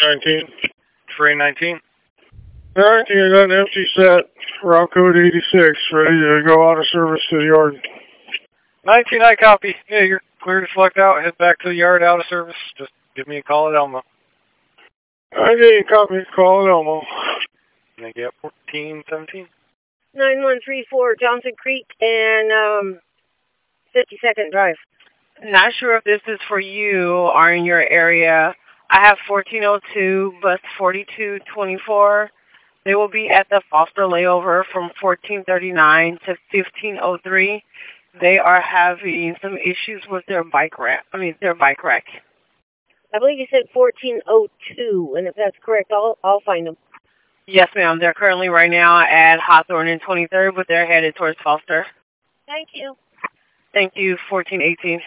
19. Train 19. 19, I got an empty set, route code 86, ready to go out of service to the yard. 19, I copy. Yeah, you're clear to select out. Head back to the yard out of service. Just give me a call at Elmo. 19, copy, call at Elmo. Can I get 1417? 9134 Johnson Creek and 52nd Drive. Not sure if this is for you or in your area. I have 1402, bus 4224. They will be at the Foster layover from 1439 to 1503. They are having some issues with their bike rack. I believe you said 1402, and if that's correct, I'll find them. Yes, ma'am. They're currently right now at Hawthorne and 23rd, but they're headed towards Foster. Thank you. Thank you, 1418.